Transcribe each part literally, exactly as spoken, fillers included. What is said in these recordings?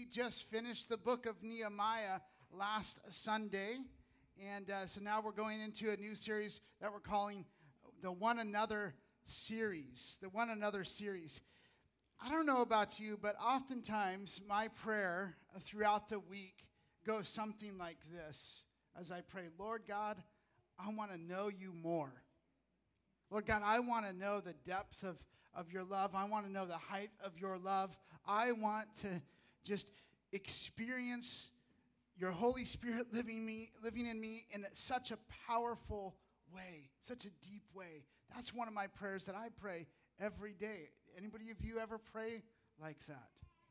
we just finished the book of Nehemiah last Sunday, and uh, so now we're going into a new series that we're calling the One Another series. The One Another series. I don't know about you, but oftentimes my prayer throughout the week goes something like this as I pray, Lord God, I want to know you more. Lord God, I want to know the depth of, of your love. I want to know the height of your love. I want to just experience your Holy Spirit living me, living in me in such a powerful way, such a deep way. That's one of my prayers that I pray every day. Anybody of you ever pray like that?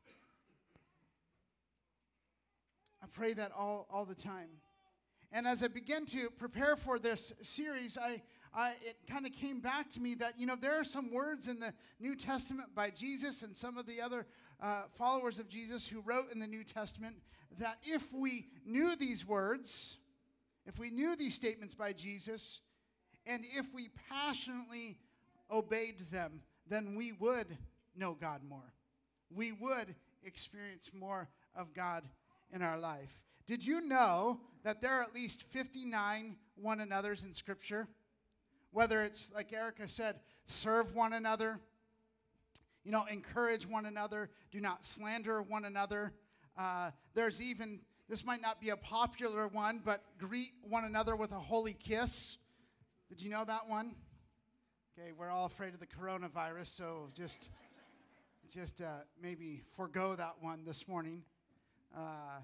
I pray that all, all the time. And as I began to prepare for this series, I, I it kind of came back to me that, you know, there are some words in the New Testament by Jesus and some of the other uh, followers of Jesus who wrote in the New Testament that if we knew these words, if we knew these statements by Jesus, and if we passionately obeyed them, then we would know God more. We would experience more of God in our life. Did you know that there are at least fifty-nine one another's in Scripture? Whether it's, like Erica said, serve one another, you know, encourage one another, do not slander one another. Uh, there's even, this might not be a popular one, but greet one another with a holy kiss. Did you know that one? Okay, we're all afraid of the coronavirus, so just, just uh, maybe forego that one this morning. Uh,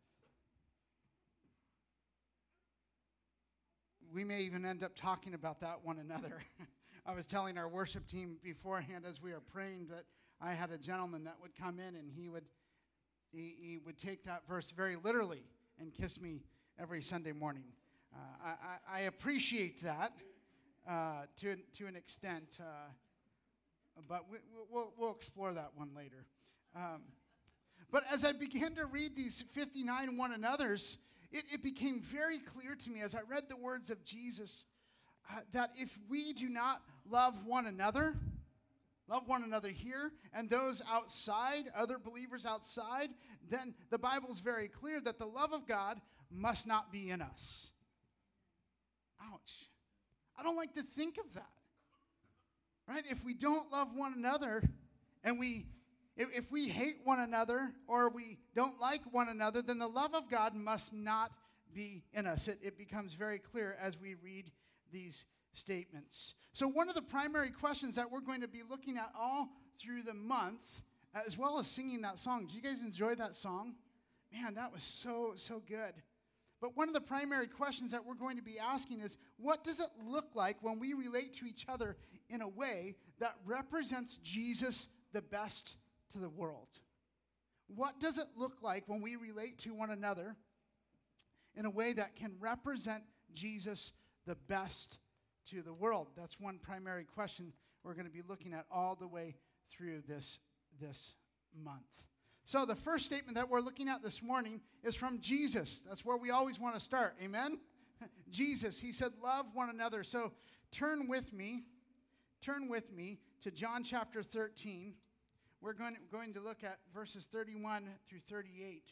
we may even end up talking about that one another. I was telling our worship team beforehand as we were praying that I had a gentleman that would come in and he would he, he would take that verse very literally and kiss me every Sunday morning. Uh, I, I, I appreciate that uh, to to an extent, uh, but we, we'll we'll explore that one later. Um, but as I began to read these fifty-nine one another's, It, it became very clear to me as I read the words of Jesus uh, that if we do not love one another, love one another here, and those outside, other believers outside, then the Bible's very clear that the love of God must not be in us. Ouch. I don't like to think of that. Right? If we don't love one another and we If we hate one another or we don't like one another, then the love of God must not be in us. It, it becomes very clear as we read these statements. So one of the primary questions that we're going to be looking at all through the month, as well as singing that song. Did you guys enjoy that song? Man, that was so, so good. But one of the primary questions that we're going to be asking is, what does it look like when we relate to each other in a way that represents Jesus the best to the world? What does it look like when we relate to one another in a way that can represent Jesus the best to the world? That's one primary question we're going to be looking at all the way through this, this month. So the first statement that we're looking at this morning is from Jesus. That's where we always want to start. Amen? Jesus, he said, love one another. So turn with me, turn with me to John chapter thirteen. We're going to, going to look at verses thirty-one through thirty-eight.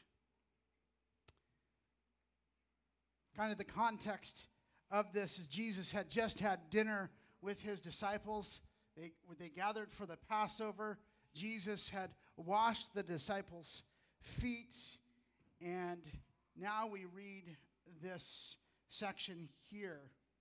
Kind of the context of this is Jesus had just had dinner with his disciples. They, they gathered for the Passover. Jesus had washed the disciples' feet. And now we read this section here.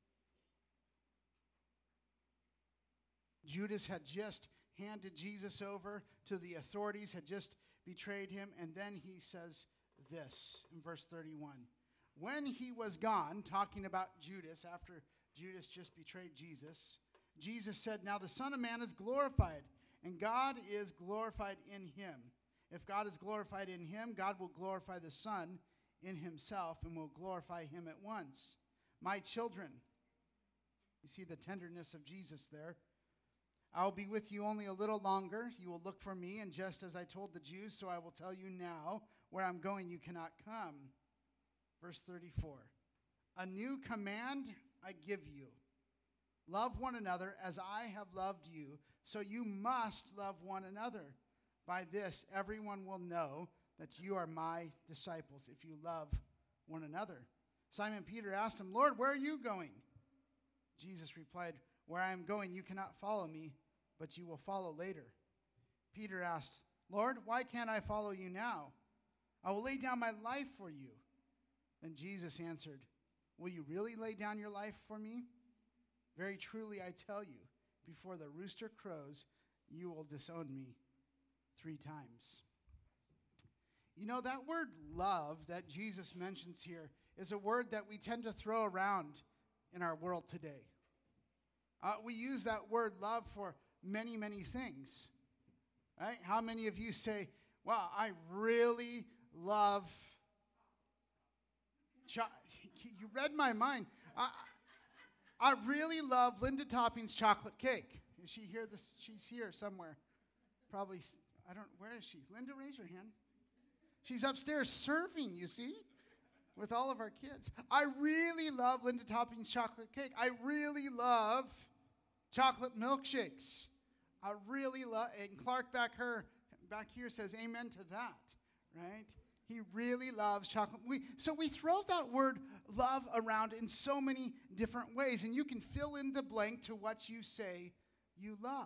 Judas had just handed Jesus over to the authorities, had just betrayed him, and then he says this in verse thirty-one. When he was gone, talking about Judas, after Judas just betrayed Jesus, Jesus said, now the Son of Man is glorified, and God is glorified in him. If God is glorified in him, God will glorify the Son in himself and will glorify him at once. My children, you see the tenderness of Jesus there. I'll be with you only a little longer. You will look for me, and just as I told the Jews, so I will tell you now, where I'm going you cannot come. Verse thirty-four. A new command I give you. Love one another as I have loved you, so you must love one another. By this everyone will know that you are my disciples if you love one another. Simon Peter asked him, Lord, where are you going? Jesus replied, where I am going, you cannot follow me, but you will follow later. Peter asked, Lord, why can't I follow you now? I will lay down my life for you. Then Jesus answered, will you really lay down your life for me? Very truly, I tell you, before the rooster crows, you will disown me three times. You know, that word love that Jesus mentions here is a word that we tend to throw around in our world today. Uh, we use that word love for many, many things. Right? How many of you say, wow, I really love... Cho- you read my mind. I, I really love Linda Topping's chocolate cake. Is she here? This, she's here somewhere. Probably, I don't, where is she? Linda, raise your hand. She's upstairs serving, you see, with all of our kids. I really love Linda Topping's chocolate cake. I really love chocolate milkshakes. I really love, and Clark back her back here says amen to that, right? He really loves chocolate. We, so we throw that word love around in so many different ways, and you can fill in the blank to what you say you love.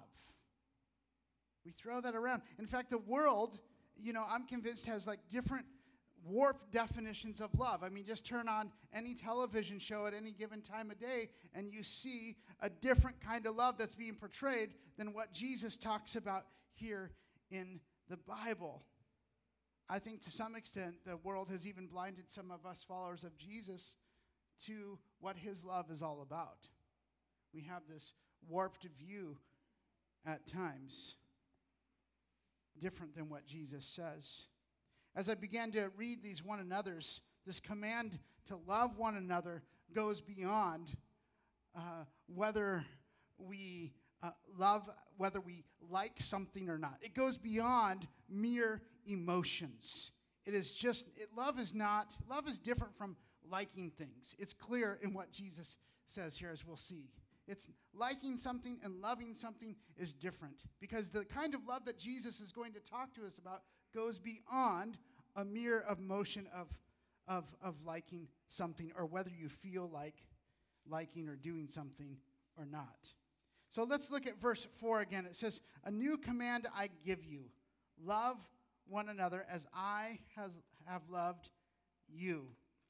We throw that around. In fact, the world, you know, I'm convinced has like different warped definitions of love. I mean, just turn on any television show at any given time of day, and you see a different kind of love that's being portrayed than what Jesus talks about here in the Bible. I think to some extent the world has even blinded some of us followers of Jesus to what his love is all about. We have this warped view at times, different than what Jesus says. As I began to read these one another's, this command to love one another goes beyond uh, whether we uh, love, whether we like something or not. It goes beyond mere emotions. It is just, it, love is not, love is different from liking things. It's clear in what Jesus says here, as we'll see. It's liking something and loving something is different, because the kind of love that Jesus is going to talk to us about goes beyond a mere emotion of, of, of liking something, or whether you feel like liking or doing something or not. So let's look at verse four again. It says, a new command I give you, love one another as I has, have loved you.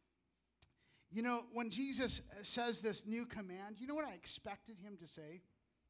You know, when Jesus says this new command, you know what I expected him to say?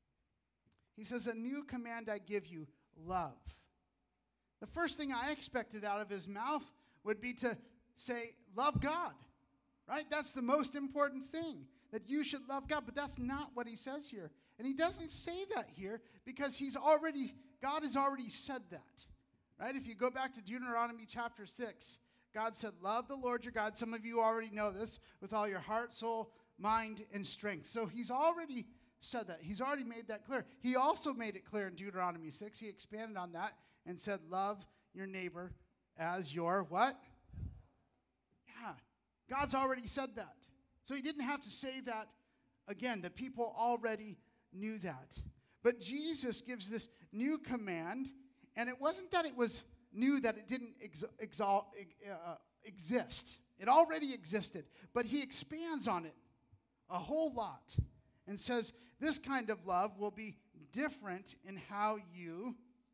He says, a new command I give you, love. The first thing I expected out of his mouth would be to say, love God, right? That's the most important thing, that you should love God. But that's not what he says here. And he doesn't say that here because he's already, God has already said that, right? If you go back to Deuteronomy chapter six, God said, love the Lord your God. Some of you already know this, with all your heart, soul, mind, and strength. So he's already said that. He's already made that clear. He also made it clear in Deuteronomy six. He expanded on that and said, love your neighbor as your what? Yeah, God's already said that. So he didn't have to say that again. The people already knew that. But Jesus gives this new command, and it wasn't that it was new, that it didn't ex- exalt, uh, exist. It already existed, but he expands on it a whole lot and says this kind of love will be different in how you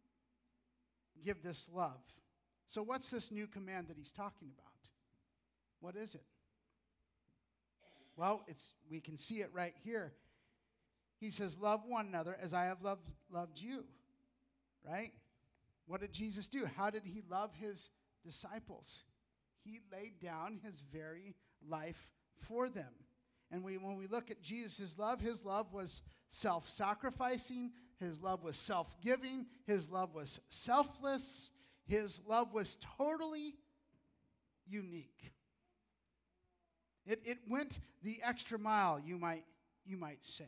give this love. So what's this new command that he's talking about? What is it? Well, it's we can see it right here. He says, love one another as I have loved, loved you, right? What did Jesus do? How did he love his disciples? He laid down his very life for them. And we, when we look at Jesus' love, his love was self-sacrificing. His love was self-giving. His love was selfless. His love was totally unique. It, it went the extra mile, you might, you might say.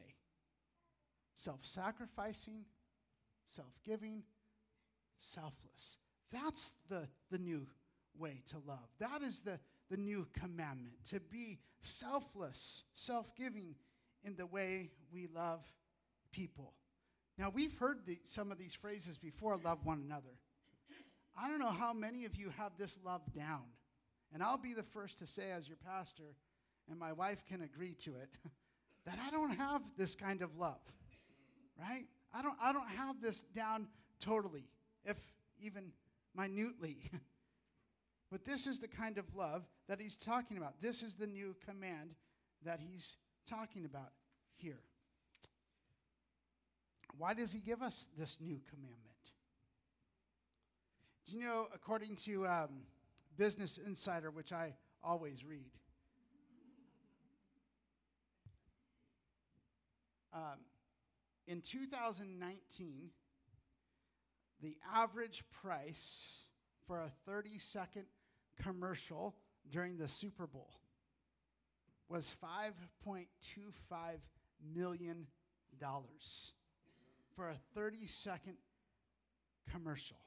Self-sacrificing, self-giving, selfless. That's the, the new way to love. That is the, the new commandment, to be selfless, self-giving in the way we love people. Now, we've heard the, some of these phrases before, love one another. I don't know how many of you have this love down. And I'll be the first to say as your pastor, and my wife can agree to it, that I don't have this kind of love, right? I don't, I don't have this down totally, if even minutely. But this is the kind of love that he's talking about. This is the new command that he's talking about here. Why does he give us this new commandment? Do you know, according to um, Business Insider, which I always read, um, in two thousand nineteen, the average price for a thirty-second commercial during the Super Bowl was five point two five million dollars for a thirty-second commercial.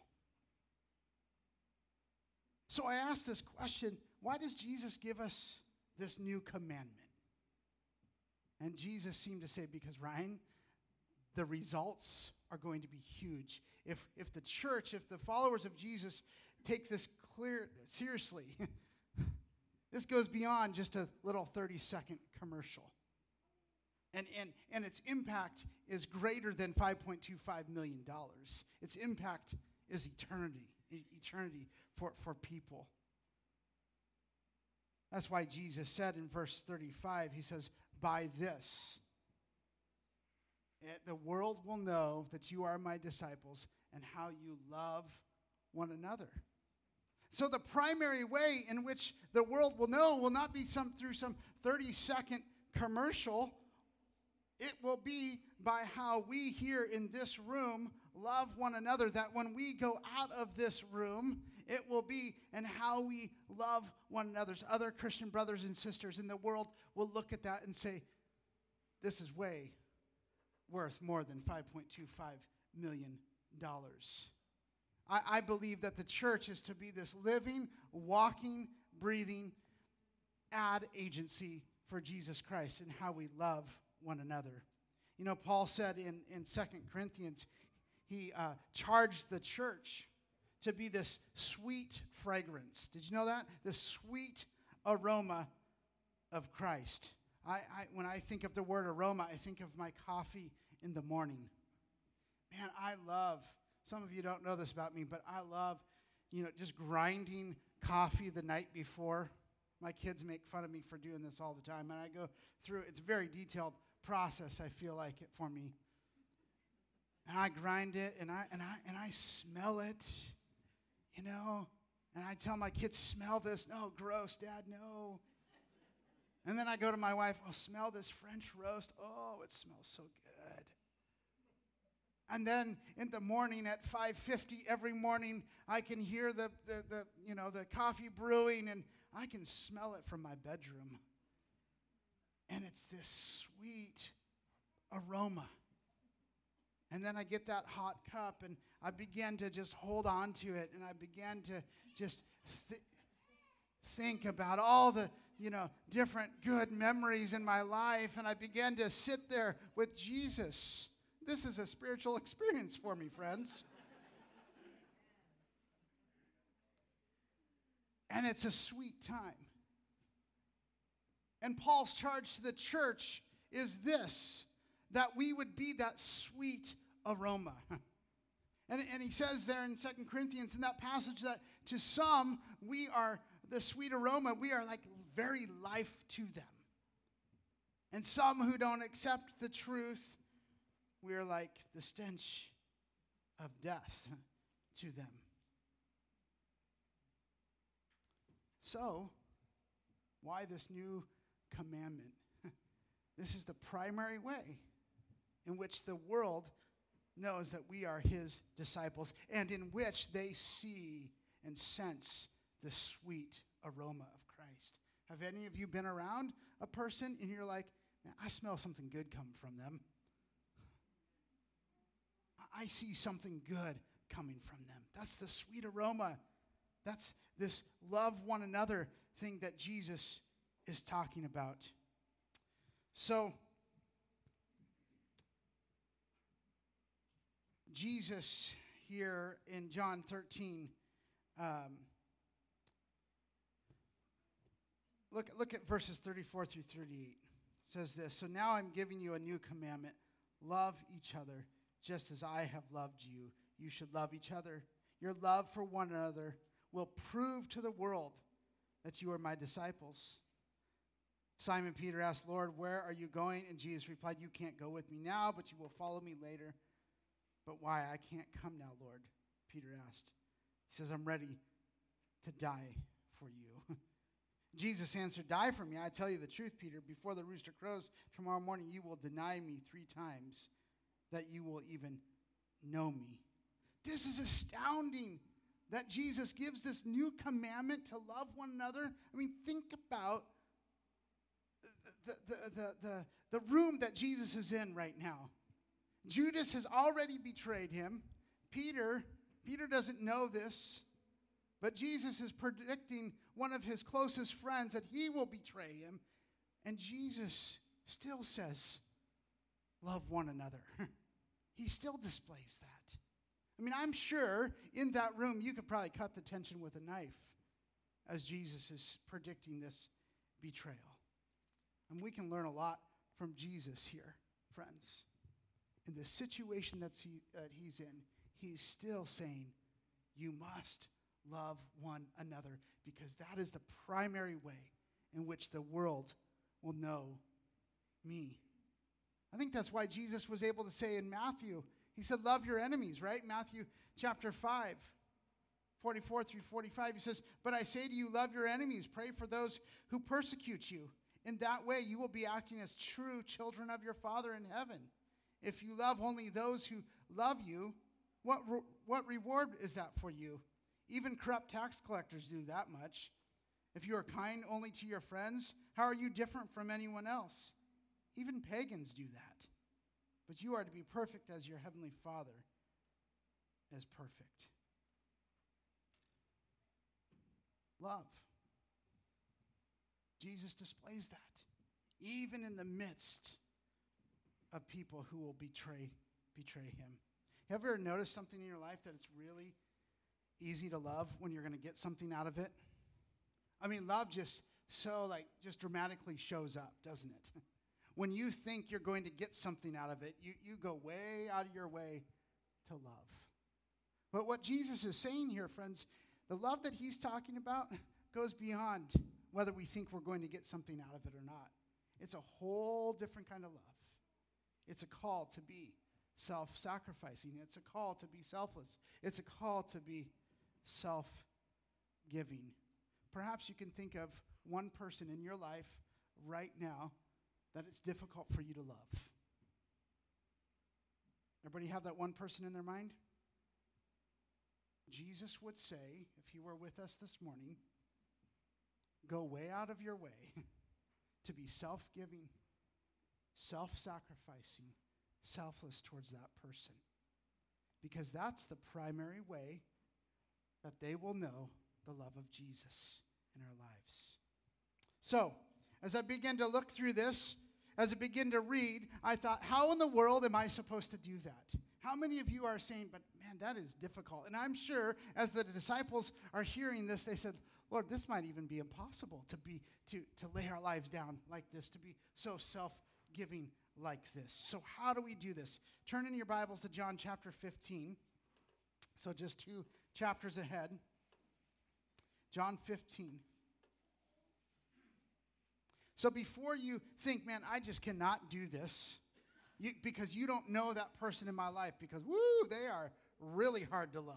So I asked this question, why does Jesus give us this new commandment? And Jesus seemed to say, because Ryan, the results are going to be huge. If if the church, if the followers of Jesus take this clear seriously, this goes beyond just a little thirty-second commercial. And, and, and its impact is greater than five point two five million dollars. Its impact is eternity, e- eternity for, for people. That's why Jesus said in verse thirty-five, he says, by this, it, the world will know that you are my disciples and how you love one another. So the primary way in which the world will know will not be some through some thirty-second commercial. It will be by how we here in this room love one another, that when we go out of this room, it will be in how we love one another. Other Christian brothers and sisters in the world will look at that and say, this is way worth more than five point two five million dollars. I, I believe that the church is to be this living, walking, breathing ad agency for Jesus Christ and how we love one another. You know, Paul said in, in Second Corinthians, he uh, charged the church to be this sweet fragrance. Did you know that? The sweet aroma of Christ. I, I when I think of the word aroma, I think of my coffee in the morning. Man, I love, some of you don't know this about me, but I love, you know, just grinding coffee the night before. My kids make fun of me for doing this all the time, and I go through, it's a very detailed process, I feel like it for me. And I grind it, and I and I and I smell it, you know, and I tell my kids, smell this. No, gross, Dad, no. And then I go to my wife, oh, smell this French roast. Oh, it smells so good. And then in the morning at five fifty every morning, I can hear the, the, the you know, the coffee brewing, and I can smell it from my bedroom. And it's this sweet aroma. And then I get that hot cup, and I begin to just hold on to it, and I begin to just th- think about all the, you know, different good memories in my life, and I begin to sit there with Jesus. This is a spiritual experience for me, friends. And it's a sweet time. And Paul's charge to the church is this, that we would be that sweet aroma. And, and he says there in Second Corinthians, in that passage, that to some, we are the sweet aroma. We are like very life to them. And some who don't accept the truth, we are like the stench of death to them. So, why this new commandment? This is the primary way in which the world knows that we are his disciples, and in which they see and sense the sweet aroma of Christ. Have any of you been around a person and you're like, man, I smell something good come from them? I see something good coming from them. That's the sweet aroma. That's this love one another thing that Jesus is talking about. So, Jesus here in John thirteen Um, look, look at verses thirty-four through thirty-eight. It says this, "So now I'm giving you a new commandment. Love each other just as I have loved you. You should love each other. Your love for one another will prove to the world that you are my disciples." Simon Peter asked, "Lord, where are you going?" And Jesus replied, "You can't go with me now, but you will follow me later." "But why? I can't come now, Lord," Peter asked. He says, "I'm ready to die for you." Jesus answered, "Die for me. I tell you the truth, Peter. Before the rooster crows tomorrow morning, you will deny me three times, that you will even know me." This is astounding that Jesus gives this new commandment to love one another. I mean, think about the, the, the, the, the room that Jesus is in right now. Judas has already betrayed him. Peter, Peter doesn't know this, but Jesus is predicting one of his closest friends that he will betray him. And Jesus still says, love one another. He still displays that. I mean, I'm sure in that room you could probably cut the tension with a knife as Jesus is predicting this betrayal. And we can learn a lot from Jesus here, friends. In the situation that's he, that he's in, he's still saying, you must love one another, because that is the primary way in which the world will know me. I think that's why Jesus was able to say in Matthew, he said, love your enemies, right? Matthew chapter five, forty-four through forty-five, he says, "But I say to you, love your enemies, pray for those who persecute you. In that way, you will be acting as true children of your Father in heaven. If you love only those who love you, what, re- what reward is that for you? Even corrupt tax collectors do that much. If you are kind only to your friends, how are you different from anyone else? Even pagans do that. But you are to be perfect as your heavenly Father is perfect." Love. Jesus displays that, even in the midst of people who will betray, betray him. Have you ever noticed something in your life that it's really easy to love when you're going to get something out of it? I mean, love just so, like, just dramatically shows up, doesn't it? When you think you're going to get something out of it, you, you go way out of your way to love. But what Jesus is saying here, friends, the love that he's talking about goes beyond whether we think we're going to get something out of it or not. It's a whole different kind of love. It's a call to be self-sacrificing. It's a call to be selfless. It's a call to be self-giving. Perhaps you can think of one person in your life right now that it's difficult for you to love. Everybody have that one person in their mind? Jesus would say, if he were with us this morning, go way out of your way to be self-giving, self-sacrificing, selfless towards that person. Because that's the primary way that they will know the love of Jesus in our lives. So, as I begin to look through this, as I begin to read, I thought, how in the world am I supposed to do that? How many of you are saying, but man, that is difficult? And I'm sure as the disciples are hearing this, they said, Lord, this might even be impossible to be to, to lay our lives down like this, to be so self-giving like this. So how do we do this? Turn in your Bibles to John chapter fifteen. So just two chapters ahead. John fifteen. So before you think, man, I just cannot do this, you, because you don't know that person in my life, because, woo, they are really hard to love.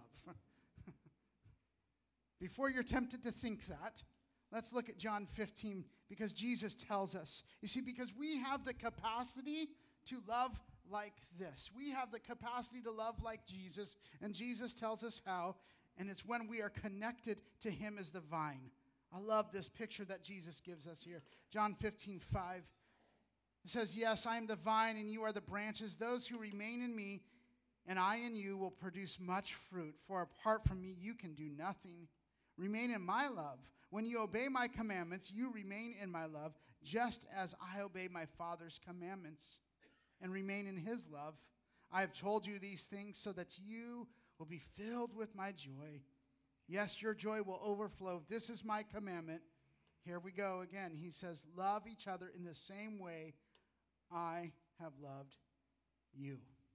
Before you're tempted to think that, let's look at John fifteen, because Jesus tells us. You see, because we have the capacity to love like this. We have the capacity to love like Jesus, and Jesus tells us how, and it's when we are connected to him as the vine. I love this picture that Jesus gives us here. John fifteen five. It says, yes, I am the vine and you are the branches. Those who remain in me and I in you will produce much fruit. For apart from me, you can do nothing. Remain in my love. When you obey my commandments, you remain in my love, just as I obey my Father's commandments and remain in his love. I have told you these things so that you will be filled with my joy. Yes, your joy will overflow. This is my commandment. Here we go again. He says, love each other in the same way I have loved you.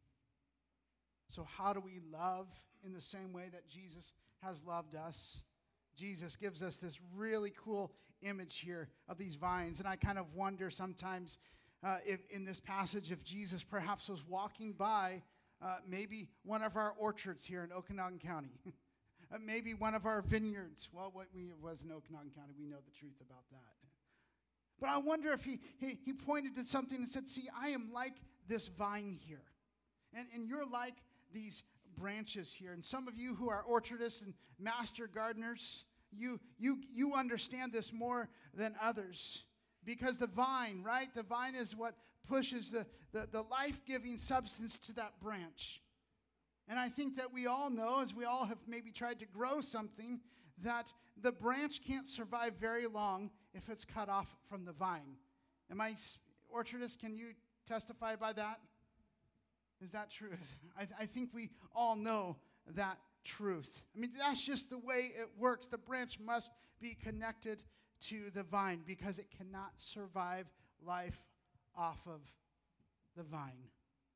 So how do we love in the same way that Jesus has loved us? Jesus gives us this really cool image here of these vines. And I kind of wonder sometimes uh, if in this passage if Jesus perhaps was walking by uh, maybe one of our orchards here in Okanagan County. uh, maybe one of our vineyards. Well, what we it was in Okanagan County, we know the truth about that. But I wonder if he, he, he pointed to something and said, see, I am like this vine here. And, and you're like these branches here. And some of you who are orchardists and master gardeners, you, you, you understand this more than others. Because the vine, right? The vine is what pushes the, the, the life-giving substance to that branch. And I think that we all know, as we all have maybe tried to grow something, that the branch can't survive very long if it's cut off from the vine. Am I, orchardist, can you testify by that? Is that true? I, th- I think we all know that truth. I mean, that's just the way it works. The branch must be connected to the vine because it cannot survive life off of the vine.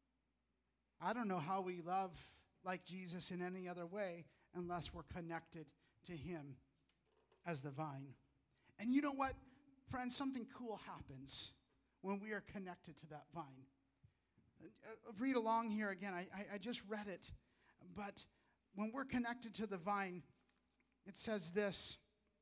I don't know how we love like Jesus in any other way unless we're connected to him as the vine. And you know what, friends? Something cool happens when we are connected to that vine. Uh, read along here again. I, I, I just read it. But when we're connected to the vine, it says this.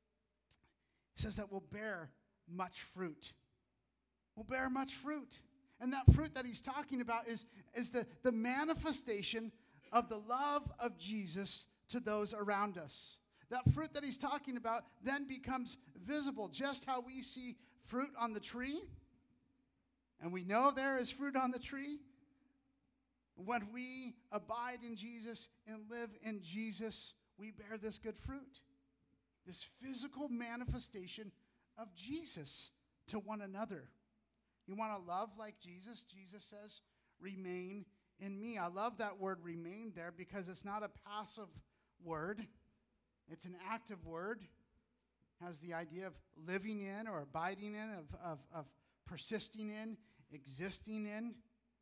It says that we'll bear much fruit. We'll bear much fruit. And that fruit that he's talking about is, is the, the manifestation of the love of Jesus to those around us. That fruit that he's talking about then becomes visible, just how we see fruit on the tree. And we know there is fruit on the tree. When we abide in Jesus and live in Jesus, we bear this good fruit. This physical manifestation of Jesus to one another. You want to love like Jesus? Jesus says, remain in me. I love that word remain there because it's not a passive word. It's an active word. It has the idea of living in or abiding in, of, of, of persisting in, existing in.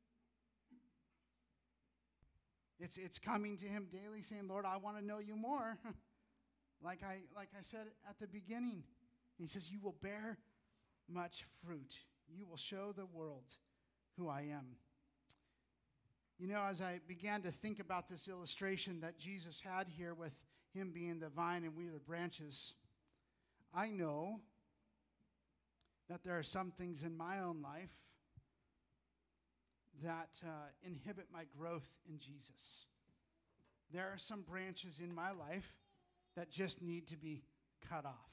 It's, it's coming to him daily saying, Lord, I want to know you more. like, I, like I said at the beginning. He says, you will bear much fruit. You will show the world who I am. You know, as I began to think about this illustration that Jesus had here with him being the vine and we the branches, I know that there are some things in my own life that uh, inhibit my growth in Jesus. There are some branches in my life that just need to be cut off.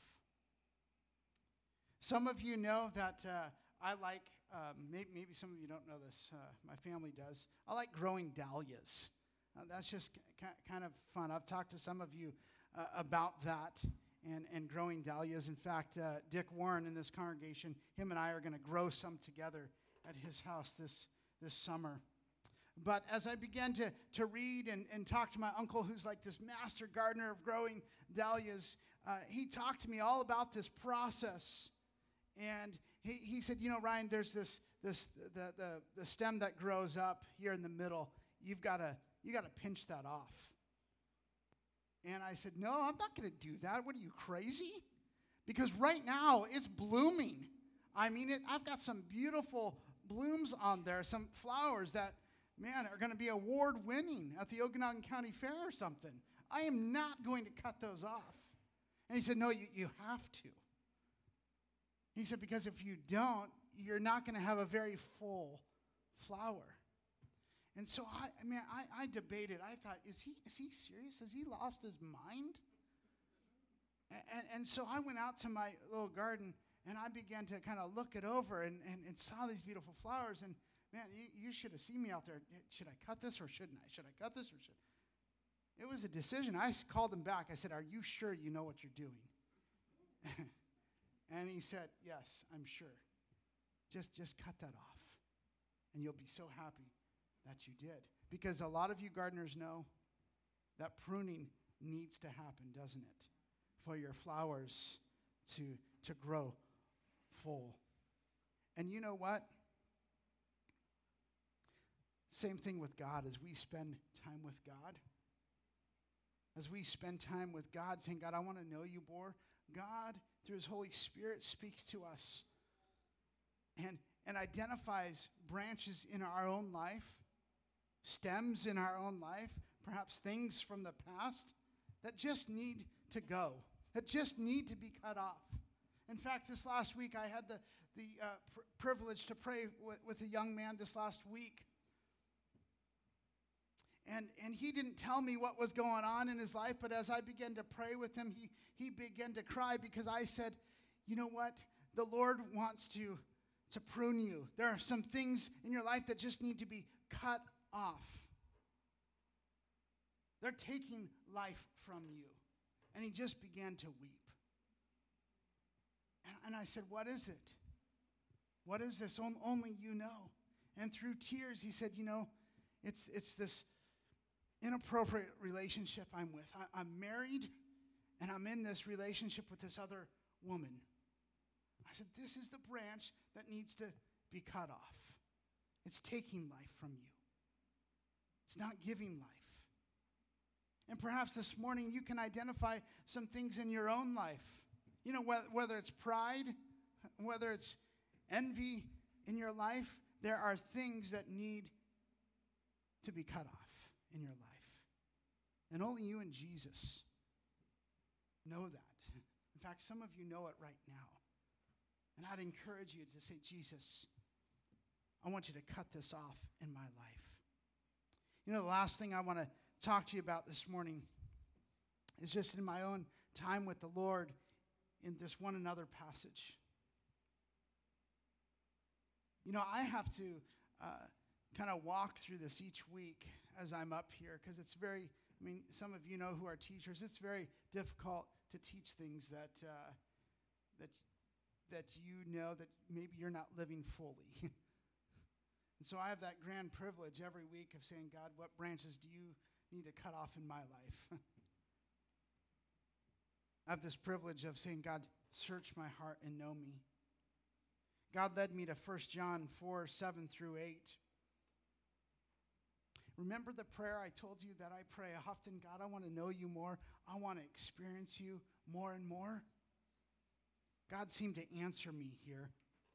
Some of you know that uh, I like, um, maybe, maybe some of you don't know this, uh, my family does, I like growing dahlias. Uh, that's just k- kind of fun. I've talked to some of you uh, about that and, and growing dahlias. In fact, uh, Dick Warren in this congregation, him and I are going to grow some together at his house this, this summer. But as I began to, to read and, and talk to my uncle, who's like this master gardener of growing dahlias, uh, he talked to me all about this process. And he, he said, you know, Ryan, there's this this the, the the stem that grows up here in the middle. You've got to you got to pinch that off. And I said, no, I'm not going to do that. What are you, crazy? Because right now it's blooming. I mean, it, I've got some beautiful blooms on there, some flowers that, man, are going to be award-winning at the Okanagan County Fair or something. I am not going to cut those off. And he said, no, you, you have to. He said, because if you don't, you're not going to have a very full flower. And so, I, I mean, I, I debated. I thought, is he is he serious? Has he lost his mind? And, and, and so I went out to my little garden, and I began to kind of look it over and, and, and saw these beautiful flowers. And, man, you, you should have seen me out there. Should I cut this or shouldn't I? Should I cut this or should I? It was a decision. I called him back. I said, are you sure you know what you're doing? And he said, yes, I'm sure. Just, just cut that off, and you'll be so happy that you did. Because a lot of you gardeners know that pruning needs to happen, doesn't it? For your flowers to, to grow full. And you know what? Same thing with God. As we spend time with God, as we spend time with God, saying, God, I want to know you more, God, through his Holy Spirit, speaks to us and, and identifies branches in our own life, stems in our own life, perhaps things from the past that just need to go, that just need to be cut off. In fact, this last week, I had the, the uh, pr- privilege to pray with, with a young man this last week. And, and he didn't tell me what was going on in his life, but as I began to pray with him, he, he began to cry because I said, you know what? The Lord wants to, to prune you. There are some things in your life that just need to be cut off. They're taking life from you. And he just began to weep. And, and I said, what is it? What is this? On, only you know. And through tears, he said, you know, it's it's this inappropriate relationship I'm with. I, I'm married, and I'm in this relationship with this other woman. I said, this is the branch that needs to be cut off. It's taking life from you. It's not giving life. And perhaps this morning you can identify some things in your own life. You know, whether, whether it's pride, whether it's envy in your life, there are things that need to be cut off in your life. And only you and Jesus know that. In fact, some of you know it right now. And I'd encourage you to say, Jesus, I want you to cut this off in my life. You know, the last thing I want to talk to you about this morning is just in my own time with the Lord in this one another passage. You know, I have to uh, kind of walk through this each week as I'm up here because it's very, I mean, some of you know who are teachers, it's very difficult to teach things that uh, that that you know that maybe you're not living fully. And so I have that grand privilege every week of saying, God, what branches do you need to cut off in my life? I have this privilege of saying, God, search my heart and know me. God led me to First John four, seven through eight. Remember the prayer I told you that I pray often? God, I want to know you more. I want to experience you more and more. God seemed to answer me here.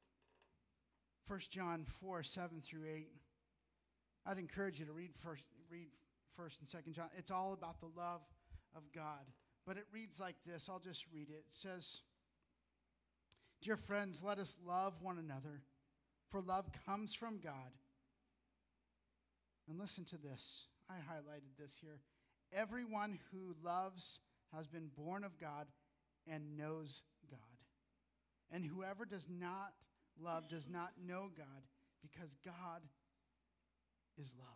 First John four, seven through eight. I'd encourage you to read first, read First and Second John. It's all about the love of God. But it reads like this. I'll just read it. It says, dear friends, let us love one another, for love comes from God. And listen to this. I highlighted this here. Everyone who loves has been born of God and knows God. And whoever does not love does not know God, because God is love.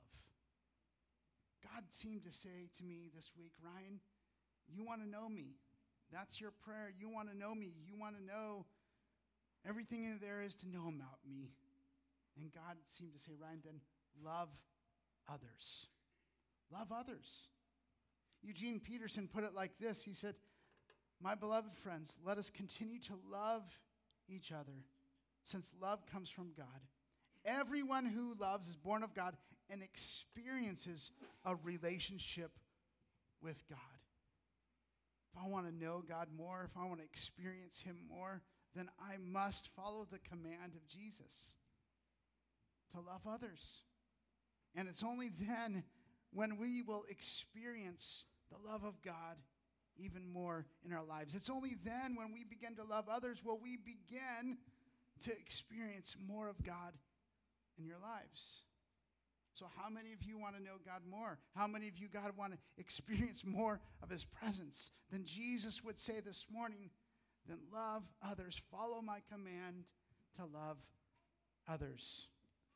God seemed to say to me this week, Ryan, you want to know me. That's your prayer. You want to know me. You want to know everything there is to know about me. And God seemed to say, Ryan, then love others. Love others. Eugene Peterson put it like this. He said, my beloved friends, let us continue to love each other, since love comes from God. Everyone who loves is born of God and experiences a relationship with God. If I want to know God more, if I want to experience him more, then I must follow the command of Jesus to love others. And it's only then when we will experience the love of God even more in our lives. It's only then when we begin to love others will we begin to experience more of God in your lives. So how many of you want to know God more? How many of you, God, want to experience more of his presence? Then Jesus would say this morning, then love others. Follow my command to love others.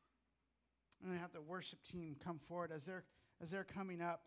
I'm going to have the worship team come forward as they're, as they're coming up.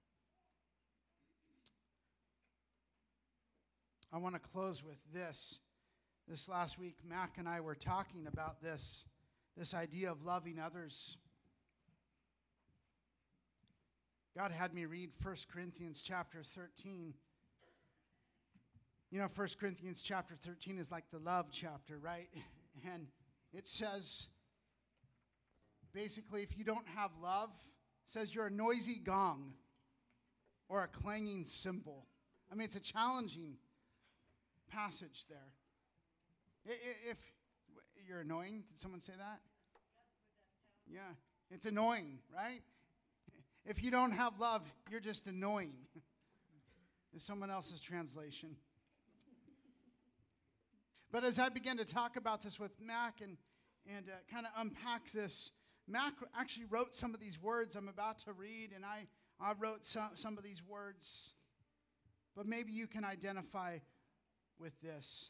I want to close with this. This last week, Mac and I were talking about this, this idea of loving others. God had me read First Corinthians chapter thirteen. You know, First Corinthians chapter thirteen is like the love chapter, right? And it says, basically, if you don't have love, it says you're a noisy gong or a clanging cymbal. I mean, it's a challenging passage there. I- i- If you're annoying, did someone say that? Yeah, it's annoying, right? If you don't have love, you're just annoying. Is someone else's translation. But as I began to talk about this with Mac and, and uh, kind of unpack this, Mac actually wrote some of these words I'm about to read, and I, I wrote some, some of these words. But maybe you can identify with this.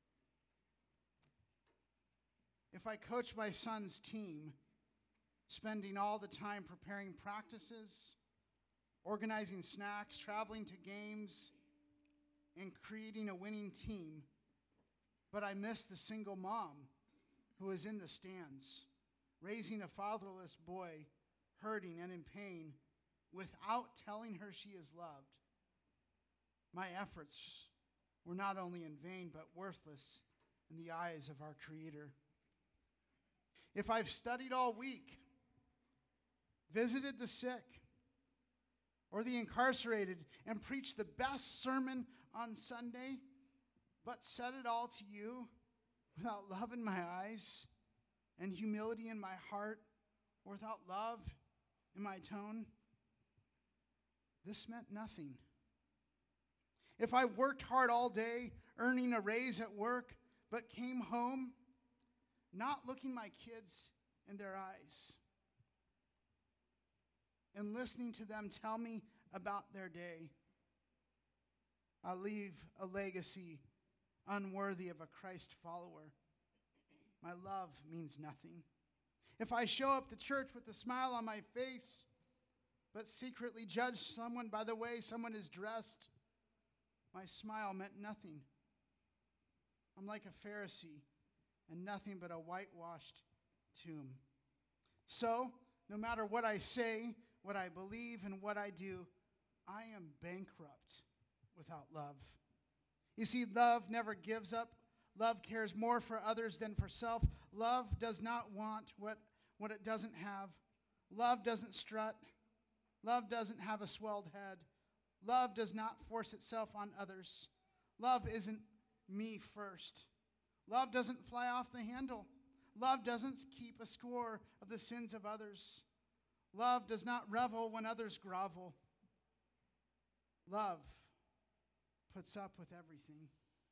If I coach my son's team, spending all the time preparing practices, organizing snacks, traveling to games, and creating a winning team, but I miss the single mom who is in the stands, raising a fatherless boy, hurting and in pain, without telling her she is loved, my efforts were not only in vain, but worthless in the eyes of our Creator. If I've studied all week, visited the sick or the incarcerated, and preached the best sermon on Sunday, but said it all to you without love in my eyes and humility in my heart, or without love in my tone, this meant nothing. If I worked hard all day, earning a raise at work, but came home not looking my kids in their eyes and listening to them tell me about their day, I leave a legacy unworthy of a Christ follower. My love means nothing. If I show up to church with a smile on my face, but secretly judge someone by the way someone is dressed, my smile meant nothing. I'm like a Pharisee and nothing but a whitewashed tomb. So, no matter what I say, what I believe, and what I do, I am bankrupt without love. You see, love never gives up. Love cares more for others than for self. Love does not want what, what it doesn't have. Love doesn't strut. Love doesn't have a swelled head. Love does not force itself on others. Love isn't me first. Love doesn't fly off the handle. Love doesn't keep a score of the sins of others. Love does not revel when others grovel. Love puts up with everything.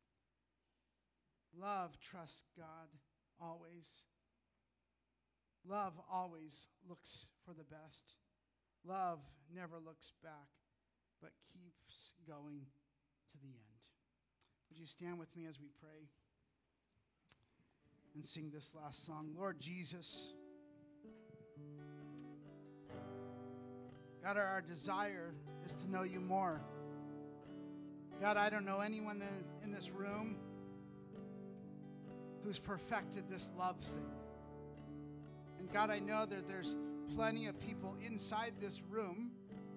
Love trusts God always. Love always looks for the best. Love never looks back, but keeps going to the end. Would you stand with me as we pray and sing this last song? Lord Jesus, God, our desire is to know you more. God, I don't know anyone that is in this room who's perfected this love thing. And God, I know that there's plenty of people inside this room.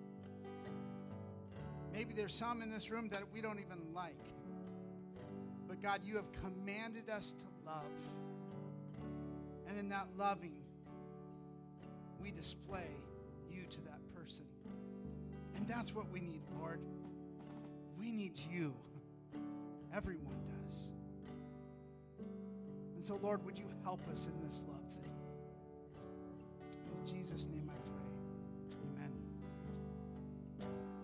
Maybe there's some in this room that we don't even like. But God, you have commanded us to love. And in that loving, we display you to that person. And that's what we need, Lord. We need you. Everyone does. And so, Lord, would you help us in this love thing? In Jesus' name.